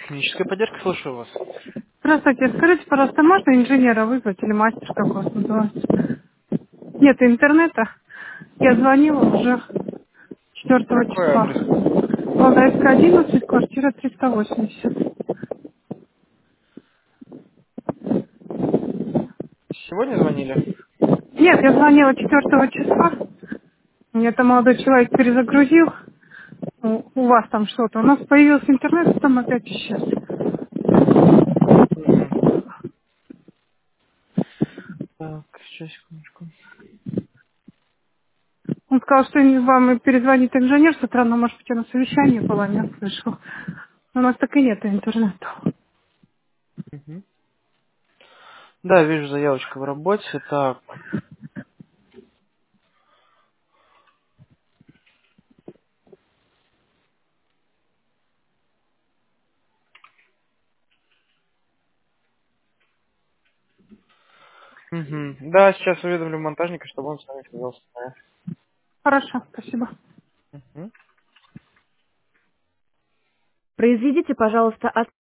Техническая поддержка, слушаю вас. Здравствуйте, скажите, пожалуйста, можно инженера вызвать или мастер, как у вас называется? Нет интернета. Я звонила уже 4 Какой числа. адрес? Валдаевская, 11, квартира 380. Сегодня звонили? Нет, я звонила 4 числа. Мне там молодой человек перезагрузил. У вас там что-то. У нас появился интернет, а там опять исчез. Мгм. Так, сейчас, секундочку. Он сказал, что вам перезвонит инженер с утра, но, может быть, я на совещании была, не слышал. У нас так и нет интернета. Мгм. Да, вижу заявочка в работе. Так. Мгм. Да, сейчас уведомлю монтажника, чтобы он с вами связался. Хорошо, спасибо. Мгм. Произведите, пожалуйста,